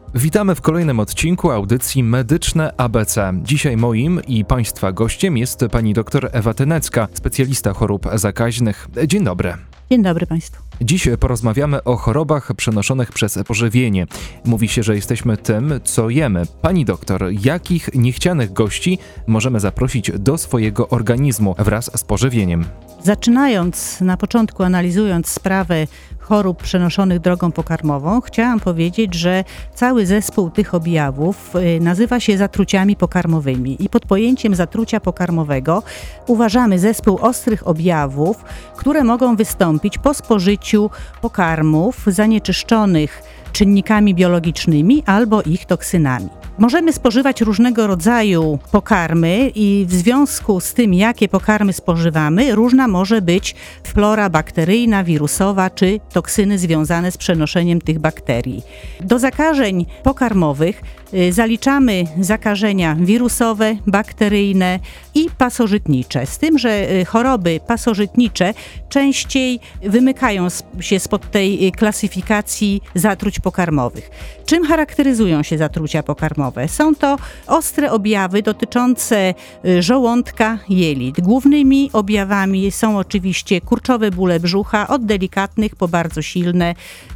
Witamy w kolejnym odcinku audycji Medyczne ABC. Dzisiaj moim i Państwa gościem jest pani dr Ewa Tynecka, specjalista chorób zakaźnych. Dzień dobry. Dzień dobry Państwu. Dziś porozmawiamy o chorobach przenoszonych przez pożywienie. Mówi się, że jesteśmy tym, co jemy. Pani doktor, jakich niechcianych gości możemy zaprosić do swojego organizmu wraz z pożywieniem? Zaczynając na początku, analizując sprawę chorób przenoszonych drogą pokarmową, chciałam powiedzieć, że cały zespół tych objawów nazywa się zatruciami pokarmowymi i pod pojęciem zatrucia pokarmowego uważamy zespół ostrych objawów, które mogą wystąpić po spożyciu pokarmów zanieczyszczonych czynnikami biologicznymi albo ich toksynami. Możemy spożywać różnego rodzaju pokarmy i w związku z tym, jakie pokarmy spożywamy, różna może być flora bakteryjna, wirusowa czy toksyny związane z przenoszeniem tych bakterii. Do zakażeń pokarmowych zaliczamy zakażenia wirusowe, bakteryjne i pasożytnicze. Z tym, że choroby pasożytnicze częściej wymykają się spod tej klasyfikacji zatruć pokarmowych. Czym charakteryzują się zatrucia pokarmowe? Są to ostre objawy dotyczące żołądka, jelit. Głównymi objawami są oczywiście kurczowe bóle brzucha, od delikatnych po bardzo silne.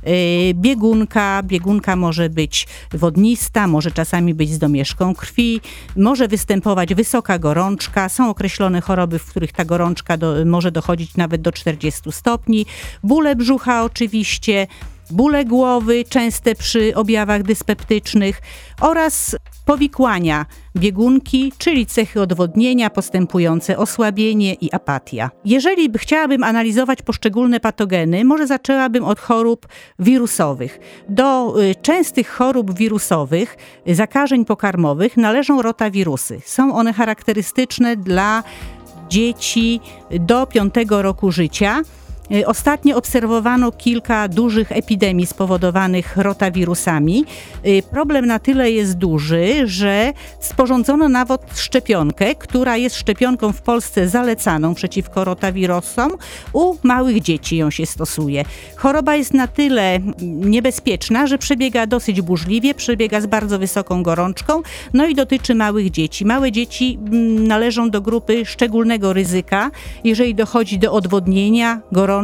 Biegunka może być wodnista, może czasami być z domieszką krwi, może występować wysoka gorączka. Są określone choroby, w których ta gorączka może dochodzić nawet do 40 stopni. Bóle brzucha oczywiście, bóle głowy, częste przy objawach dyspeptycznych oraz powikłania biegunki, czyli cechy odwodnienia, postępujące osłabienie i apatia. Jeżeli chciałabym analizować poszczególne patogeny, może zaczęłabym od chorób wirusowych. Do częstych chorób wirusowych, zakażeń pokarmowych należą rotawirusy. Są one charakterystyczne dla dzieci do 5 roku życia. Ostatnio obserwowano kilka dużych epidemii spowodowanych rotawirusami. Problem na tyle jest duży, że sporządzono nawet szczepionkę, która jest szczepionką w Polsce zalecaną przeciwko rotawirusom. U małych dzieci ją się stosuje. Choroba jest na tyle niebezpieczna, że przebiega dosyć burzliwie, przebiega z bardzo wysoką gorączką, no i dotyczy małych dzieci. Małe dzieci należą do grupy szczególnego ryzyka, jeżeli dochodzi do odwodnienia, gorączki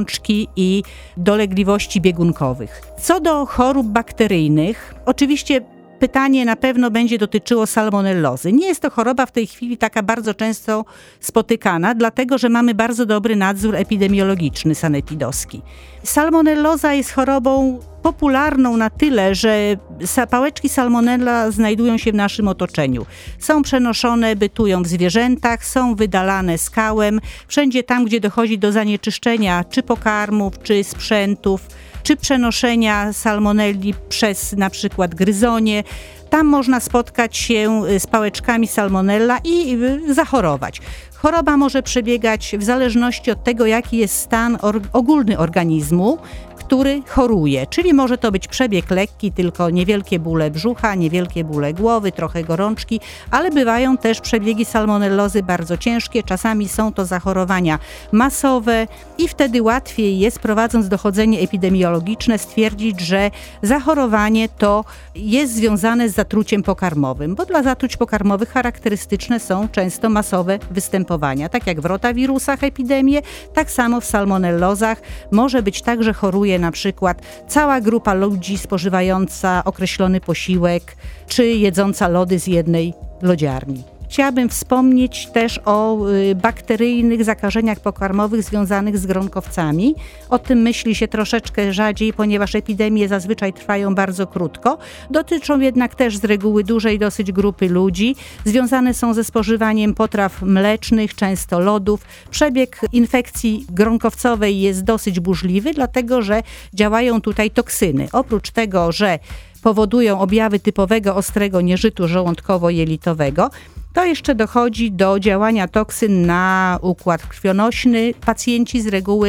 i dolegliwości biegunkowych. Co do chorób bakteryjnych, oczywiście pytanie na pewno będzie dotyczyło salmonellozy. Nie jest to choroba w tej chwili taka bardzo często spotykana, dlatego że mamy bardzo dobry nadzór epidemiologiczny sanepidowski. Salmonelloza jest chorobą popularną na tyle, że pałeczki salmonella znajdują się w naszym otoczeniu. Są przenoszone, bytują w zwierzętach, są wydalane skałem, wszędzie tam, gdzie dochodzi do zanieczyszczenia czy pokarmów, czy sprzętów, czy przenoszenia salmonelli przez na przykład gryzonie. Tam można spotkać się z pałeczkami salmonella i zachorować. Choroba może przebiegać w zależności od tego, jaki jest stan ogólny organizmu, który choruje, czyli może to być przebieg lekki, tylko niewielkie bóle brzucha, niewielkie bóle głowy, trochę gorączki, ale bywają też przebiegi salmonellozy bardzo ciężkie, czasami są to zachorowania masowe i wtedy łatwiej jest, prowadząc dochodzenie epidemiologiczne, stwierdzić, że zachorowanie to jest związane z zatruciem pokarmowym, bo dla zatruć pokarmowych charakterystyczne są często masowe występowania, tak jak w rotawirusach epidemie, tak samo w salmonellozach. Może być tak, że choruje na przykład cała grupa ludzi spożywająca określony posiłek, czy jedząca lody z jednej lodziarni. Chciałabym wspomnieć też o bakteryjnych zakażeniach pokarmowych związanych z gronkowcami. O tym myśli się troszeczkę rzadziej, ponieważ epidemie zazwyczaj trwają bardzo krótko. Dotyczą jednak też z reguły dużej dosyć grupy ludzi. Związane są ze spożywaniem potraw mlecznych, często lodów. Przebieg infekcji gronkowcowej jest dosyć burzliwy, dlatego że działają tutaj toksyny. Oprócz tego, że powodują objawy typowego ostrego nieżytu żołądkowo-jelitowego, to jeszcze dochodzi do działania toksyn na układ krwionośny. Pacjenci z reguły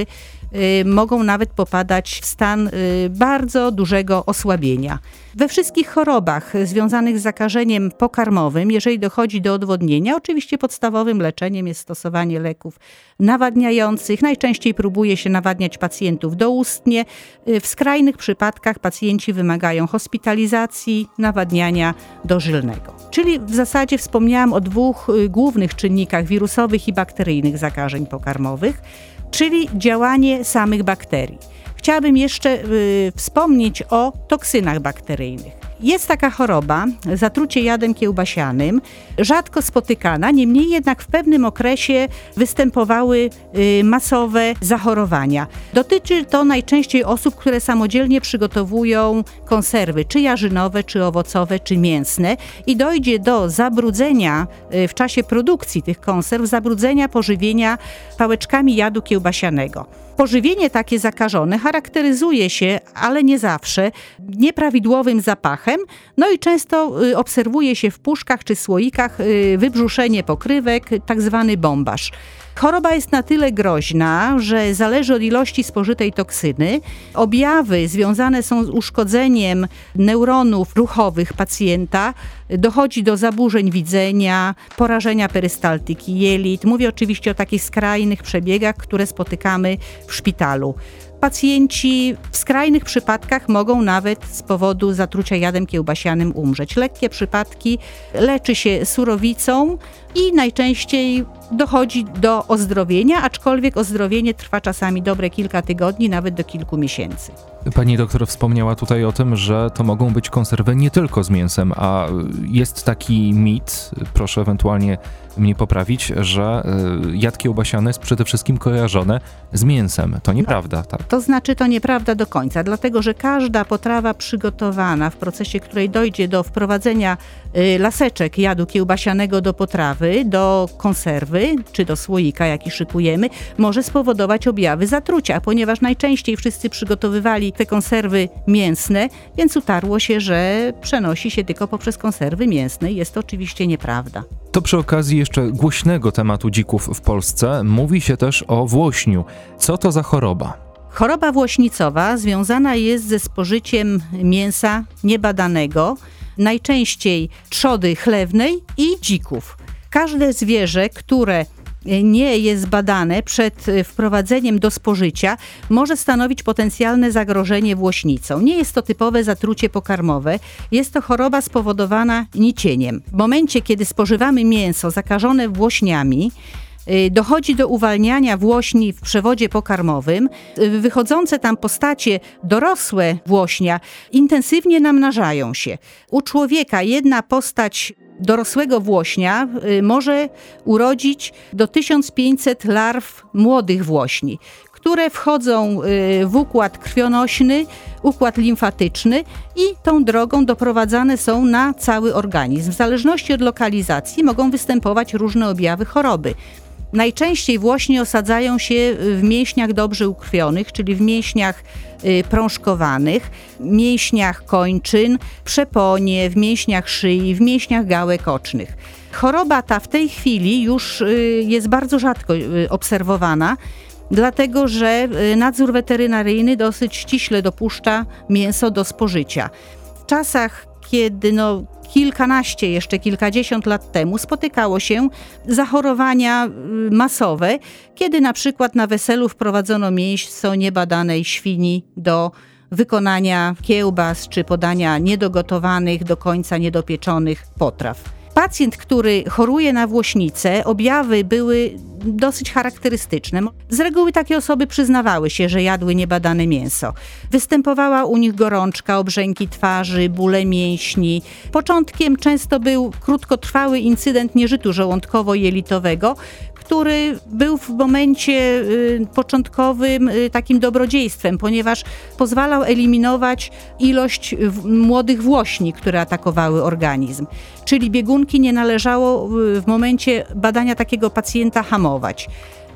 mogą nawet popadać w stan bardzo dużego osłabienia. We wszystkich chorobach związanych z zakażeniem pokarmowym, jeżeli dochodzi do odwodnienia, oczywiście podstawowym leczeniem jest stosowanie leków nawadniających. Najczęściej próbuje się nawadniać pacjentów doustnie. W skrajnych przypadkach pacjenci wymagają hospitalizacji, nawadniania dożylnego. Czyli w zasadzie wspomniałam o dwóch głównych czynnikach wirusowych i bakteryjnych zakażeń pokarmowych, czyli działanie samych bakterii. Chciałabym jeszcze wspomnieć o toksynach bakteryjnych. Jest taka choroba, zatrucie jadem kiełbasianym, rzadko spotykana, niemniej jednak w pewnym okresie występowały masowe zachorowania. Dotyczy to najczęściej osób, które samodzielnie przygotowują konserwy, czy jarzynowe, czy owocowe, czy mięsne i dojdzie do zabrudzenia w czasie produkcji tych konserw, zabrudzenia pożywienia pałeczkami jadu kiełbasianego. Pożywienie takie zakażone charakteryzuje się, ale nie zawsze, nieprawidłowym zapachem, no i często obserwuje się w puszkach czy słoikach wybrzuszenie pokrywek, tak zwany bombaż. Choroba jest na tyle groźna, że zależy od ilości spożytej toksyny. Objawy związane są z uszkodzeniem neuronów ruchowych pacjenta. Dochodzi do zaburzeń widzenia, porażenia perystaltyki jelit. Mówię oczywiście o takich skrajnych przebiegach, które spotykamy w szpitalu. Pacjenci w skrajnych przypadkach mogą nawet z powodu zatrucia jadem kiełbasianym umrzeć. Lekkie przypadki leczy się surowicą i najczęściej dochodzi do ozdrowienia, aczkolwiek ozdrowienie trwa czasami dobre kilka tygodni, nawet do kilku miesięcy. Pani doktor wspomniała tutaj o tym, że to mogą być konserwy nie tylko z mięsem, a jest taki mit, proszę ewentualnie mnie poprawić, że jad kiełbasiany jest przede wszystkim kojarzony z mięsem. To nieprawda, tak? To znaczy, to nieprawda do końca, dlatego że każda potrawa przygotowana w procesie, której dojdzie do wprowadzenia laseczek jadu kiełbasianego do potrawy, do konserwy czy do słoika, jaki szykujemy, może spowodować objawy zatrucia, a ponieważ najczęściej wszyscy przygotowywali te konserwy mięsne, więc utarło się, że przenosi się tylko poprzez konserwy mięsne i jest to oczywiście nieprawda. To przy okazji jeszcze głośnego tematu dzików w Polsce mówi się też o włośniu. Co to za choroba? Choroba włośnicowa związana jest ze spożyciem mięsa niebadanego, najczęściej trzody chlewnej i dzików. Każde zwierzę, które nie jest badane przed wprowadzeniem do spożycia, może stanowić potencjalne zagrożenie włośnicą. Nie jest to typowe zatrucie pokarmowe, jest to choroba spowodowana nicieniem. W momencie, kiedy spożywamy mięso zakażone włośniami, dochodzi do uwalniania włośni w przewodzie pokarmowym. Wychodzące tam postacie dorosłe włośnia intensywnie namnażają się. U człowieka jedna postać dorosłego włośnia może urodzić do 1500 larw młodych włośni, które wchodzą w układ krwionośny, układ limfatyczny i tą drogą doprowadzane są na cały organizm. W zależności od lokalizacji mogą występować różne objawy choroby. Najczęściej włośnie osadzają się w mięśniach dobrze ukrwionych, czyli w mięśniach prążkowanych, mięśniach kończyn, przeponie, w mięśniach szyi, w mięśniach gałek ocznych. Choroba ta w tej chwili już jest bardzo rzadko obserwowana, dlatego że nadzór weterynaryjny dosyć ściśle dopuszcza mięso do spożycia. W czasach, kiedy kilkanaście, jeszcze kilkadziesiąt lat temu spotykało się zachorowania masowe, kiedy na przykład na weselu wprowadzono mięso niebadanej świni do wykonania kiełbas czy podania niedogotowanych, do końca niedopieczonych potraw. Pacjent, który choruje na włośnicę, objawy były dosyć charakterystyczne. Z reguły takie osoby przyznawały się, że jadły niebadane mięso. Występowała u nich gorączka, obrzęki twarzy, bóle mięśni. Początkiem często był krótkotrwały incydent nieżytu żołądkowo-jelitowego, który był w momencie początkowym takim dobrodziejstwem, ponieważ pozwalał eliminować ilość młodych włośni, które atakowały organizm. Czyli biegunki nie należało w momencie badania takiego pacjenta hamować.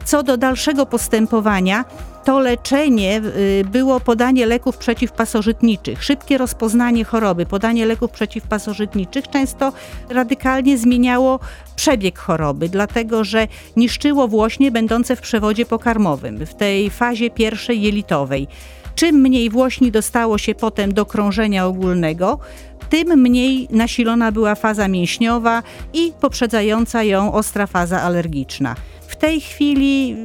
Co do dalszego postępowania, to leczenie było podanie leków przeciwpasożytniczych, szybkie rozpoznanie choroby, podanie leków przeciwpasożytniczych często radykalnie zmieniało przebieg choroby, dlatego że niszczyło włóśnie będące w przewodzie pokarmowym, w tej fazie pierwszej jelitowej. Czym mniej włóśni dostało się potem do krążenia ogólnego, tym mniej nasilona była faza mięśniowa i poprzedzająca ją ostra faza alergiczna. W tej chwili,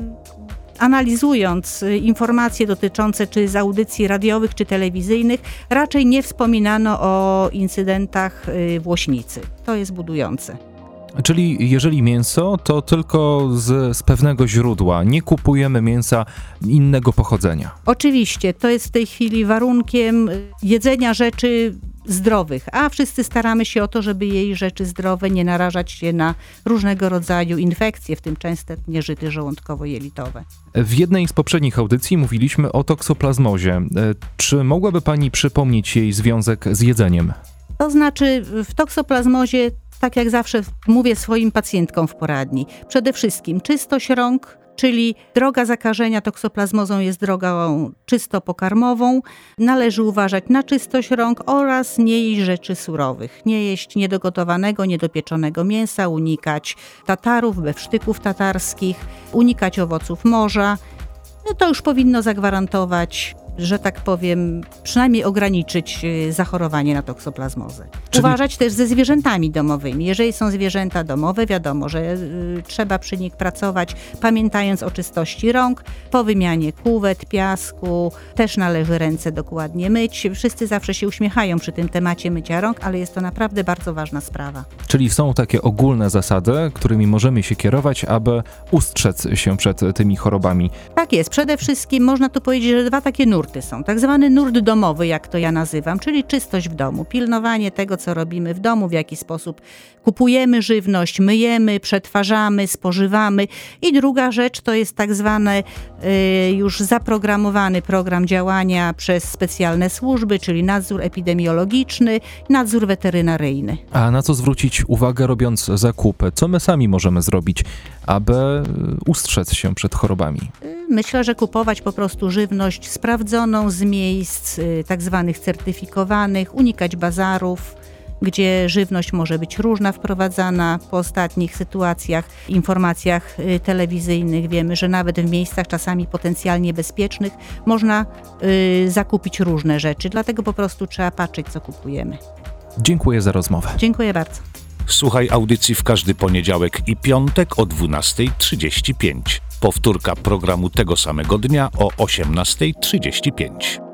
analizując informacje dotyczące czy z audycji radiowych, czy telewizyjnych, raczej nie wspominano o incydentach włośnicy. To jest budujące. Czyli jeżeli mięso, to tylko z pewnego źródła, nie kupujemy mięsa innego pochodzenia. Oczywiście, to jest w tej chwili warunkiem jedzenia rzeczy zdrowych, a wszyscy staramy się o to, żeby jej rzeczy zdrowe nie narażać się na różnego rodzaju infekcje, w tym częste nieżyty żołądkowo-jelitowe. W jednej z poprzednich audycji mówiliśmy o toksoplazmozie. Czy mogłaby Pani przypomnieć jej związek z jedzeniem? To znaczy w toksoplazmozie, tak jak zawsze mówię swoim pacjentkom w poradni, przede wszystkim czystość rąk, czyli droga zakażenia toksoplazmozą jest drogą czysto pokarmową. Należy uważać na czystość rąk oraz nie jeść rzeczy surowych. Nie jeść niedogotowanego, niedopieczonego mięsa, unikać tatarów, bewsztyków tatarskich, unikać owoców morza. To już powinno zagwarantować, że tak powiem, przynajmniej ograniczyć zachorowanie na toksoplazmozę. Uważać też ze zwierzętami domowymi. Jeżeli są zwierzęta domowe, wiadomo, że trzeba przy nich pracować, pamiętając o czystości rąk. Po wymianie kuwet, piasku też należy ręce dokładnie myć. Wszyscy zawsze się uśmiechają przy tym temacie mycia rąk, ale jest to naprawdę bardzo ważna sprawa. Czyli są takie ogólne zasady, którymi możemy się kierować, aby ustrzec się przed tymi chorobami. Tak jest. Przede wszystkim można tu powiedzieć, że dwa takie nurty są. Tak zwany nurt domowy, jak to ja nazywam, czyli czystość w domu. Pilnowanie tego, co robimy w domu, w jaki sposób kupujemy żywność, myjemy, przetwarzamy, spożywamy. I druga rzecz to jest tak zwany już zaprogramowany program działania przez specjalne służby, czyli nadzór epidemiologiczny, nadzór weterynaryjny. A na co zwrócić uwagę, robiąc zakupy? Co my sami możemy zrobić, aby ustrzec się przed chorobami? Myślę, że kupować po prostu żywność sprawdzoną z miejsc tak zwanych certyfikowanych, unikać bazarów, gdzie żywność może być różna wprowadzana. Po ostatnich sytuacjach, informacjach telewizyjnych wiemy, że nawet w miejscach czasami potencjalnie bezpiecznych można zakupić różne rzeczy, dlatego po prostu trzeba patrzeć, co kupujemy. Dziękuję za rozmowę. Dziękuję bardzo. Słuchaj audycji w każdy poniedziałek i piątek o 12:35. Powtórka programu tego samego dnia o 18:35.